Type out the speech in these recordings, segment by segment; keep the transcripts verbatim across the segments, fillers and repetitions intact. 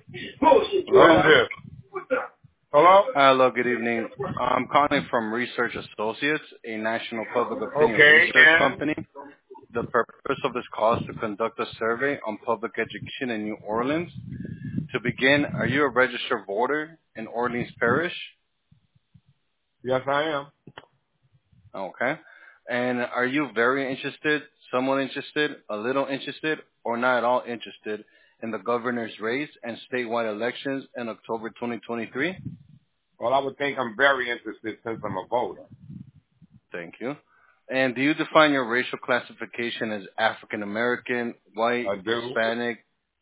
Hello? this? Hello? Hello, good evening. I'm calling from Research Associates, a national public opinion Okay, research and company. The purpose of this call is to conduct a survey on public education in New Orleans. To begin, are you a registered voter in Orleans Parish? yes, I am. Okay. And are you very interested, somewhat interested, a little interested, or not at all interested in the governor's race and statewide elections in October twenty twenty-three? Well, I would think I'm very interested since I'm a voter. Thank you. And do you define your racial classification as African American, white, I do. Hispanic?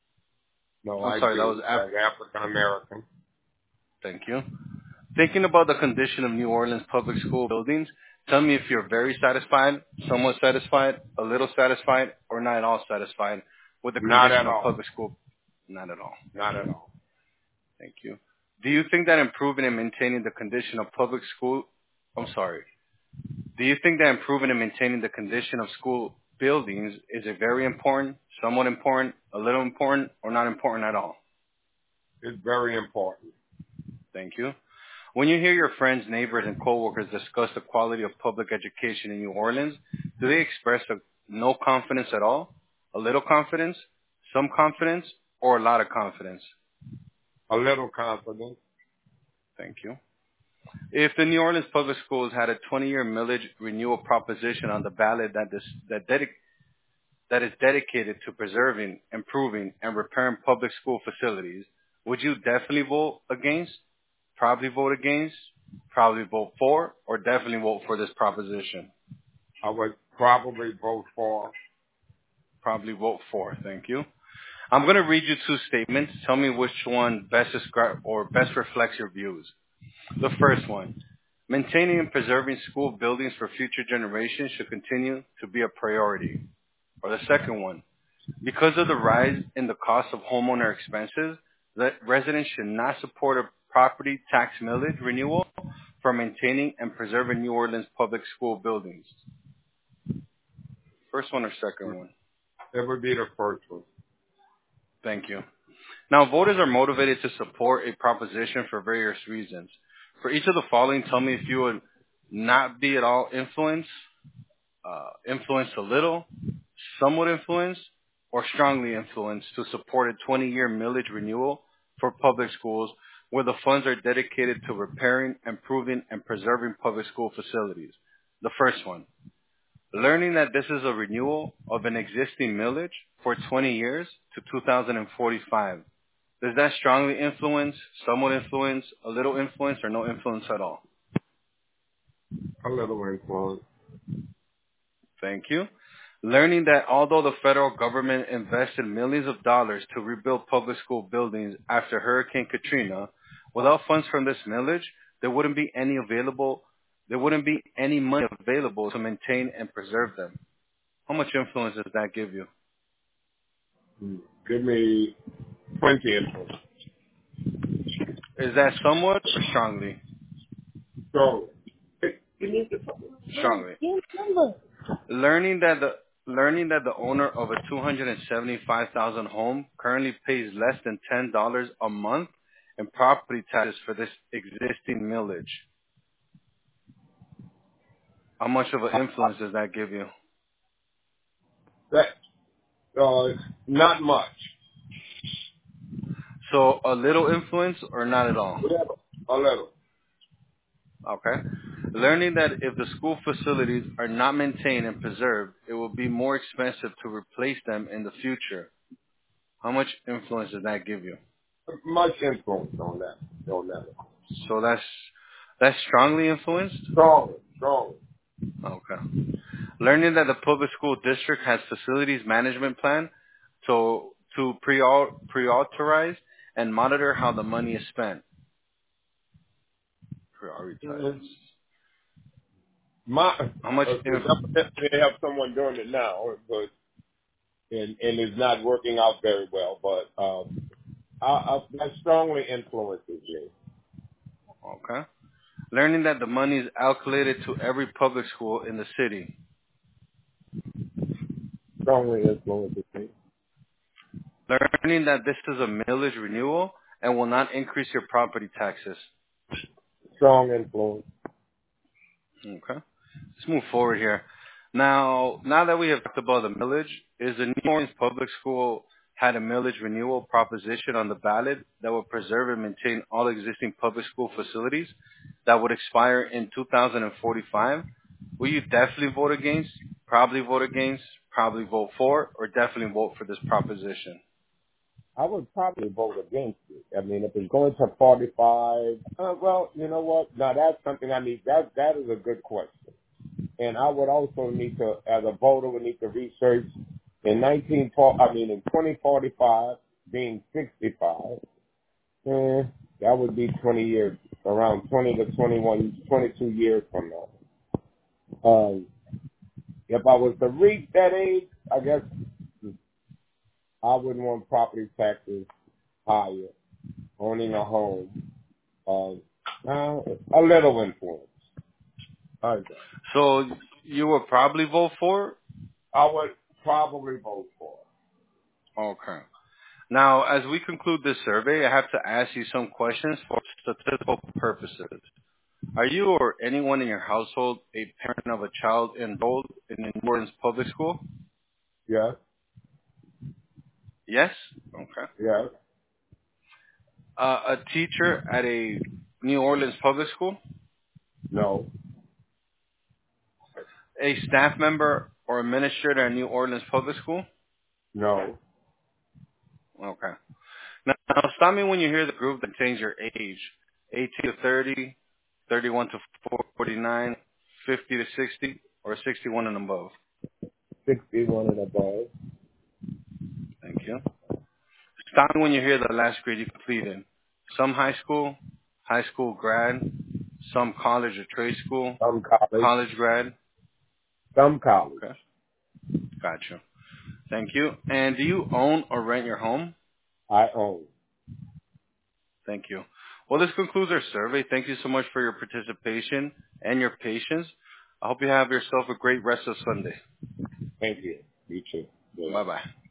No, I'm I sorry, that do. was Af- As African American. Thank you. Thinking about the condition of New Orleans public school buildings, tell me if you're very satisfied, somewhat satisfied, a little satisfied, or not at all satisfied with the Not condition at of all. public school. Not at all. Not at all. Thank you. Do you think that improving and maintaining the condition of public school, I'm sorry, Do you think that improving and maintaining the condition of school buildings is a very important, somewhat important, a little important, or not important at all? It's very important. Thank you. When you hear your friends, neighbors, and coworkers discuss the quality of public education in New Orleans, do they express a no confidence at all, a little confidence, some confidence, or a lot of confidence? A little confidence. Thank you. If the New Orleans Public Schools had a twenty-year millage renewal proposition on the ballot that, this, that dedicates that is dedicated to preserving, improving, and repairing public school facilities, would you definitely vote against, probably vote against, probably vote for, or definitely vote for this proposition? I would probably vote for. Probably vote for. Thank you. I'm going to read you two statements. Tell me which one best describe or best reflects your views. The first one, maintaining and preserving school buildings for future generations should continue to be a priority. Or the second one, because of the rise in the cost of homeowner expenses, that residents should not support a property tax millage renewal for maintaining and preserving New Orleans public school buildings. First one or second one? It would be the first one. Thank you. Now, voters are motivated to support a proposition for various reasons. For each of the following, tell me if you would not be at all influenced, uh, influenced a little, somewhat influenced, or strongly influenced to support a twenty-year millage renewal for public schools where the funds are dedicated to repairing, improving, and preserving public school facilities. The first one, learning that this is a renewal of an existing millage for twenty years to two thousand forty-five. Does that strongly influence, somewhat influence, a little influence, or no influence at all? A little influence. Thank you. Learning that although the federal government invested millions of dollars to rebuild public school buildings after Hurricane Katrina, without funds from this millage, there wouldn't be any available, there wouldn't be any money available to maintain and preserve them. How much influence does that give you? Give me plenty influence. Is that somewhat or strongly? So, Strongly. Learning that the learning that the owner of a two hundred seventy-five thousand home currently pays less than ten dollars a month in property taxes for this existing millage. How much of an influence does that give you? that, uh, not much. So a little influence or not at all? A little. A little. Okay. Learning that if the school facilities are not maintained and preserved, it will be more expensive to replace them in the future. How much influence does that give you? Much influence on that. On that. So that's that's strongly influenced? Strong. Strong. Okay. Learning that the public school district has facilities management plan to to pre pre-authorize and monitor how the money is spent. Prioritize. My, How much? uh, Inf- they have someone doing it now, but and and it's not working out very well. But um, I, I, that strongly influences me. okay. Learning that the money is allocated to every public school in the city. Strongly influences me. Learning learning that this is a millage renewal and will not increase your property taxes. Strong influence. Okay. Let's move forward here. Now, now that we have talked about the millage, is the New Orleans Public School had a millage renewal proposition on the ballot that would preserve and maintain all existing public school facilities that would expire in two thousand forty-five. Will you definitely vote against, probably vote against, probably vote for, or definitely vote for this proposition? I would probably vote against it. I mean, if it's going to forty-five, uh, well, you know what? Now that's something I need. That that is a good question, and I would also need to, as a voter, would need to research in nineteen. I mean, in twenty forty-five, being sixty-five, eh, that would be twenty years, around twenty to twenty-one, twenty-two years from now. Um, if I was to reach that age, I guess I wouldn't want property taxes higher, owning a home, uh, uh, a little influence. Okay. So you would probably vote for? I would probably vote for. Okay. Now, as we conclude this survey, I have to ask you some questions for statistical purposes. Are you or anyone in your household a parent of a child enrolled in a New Orleans public school? Yes. Yes? Okay. Yes. Uh, a teacher at a New Orleans public school? No. A staff member or administrator at a New Orleans public school? No. Okay. Now, now, stop me when you hear the group that change your age. eighteen to thirty, thirty-one to forty-nine, fifty to sixty, or sixty-one and above. sixty-one and above. Thank you. Stop me when you hear the last grade you completed. Some high school, high school grad, some college or trade school, Some college. college grad. Some college. Okay. Gotcha. Thank you. And do you own or rent your home? I own. Thank you. Well, this concludes our survey. Thank you so much for your participation and your patience. I hope you have yourself a great rest of Sunday. Thank you. You too. Good. Bye-bye.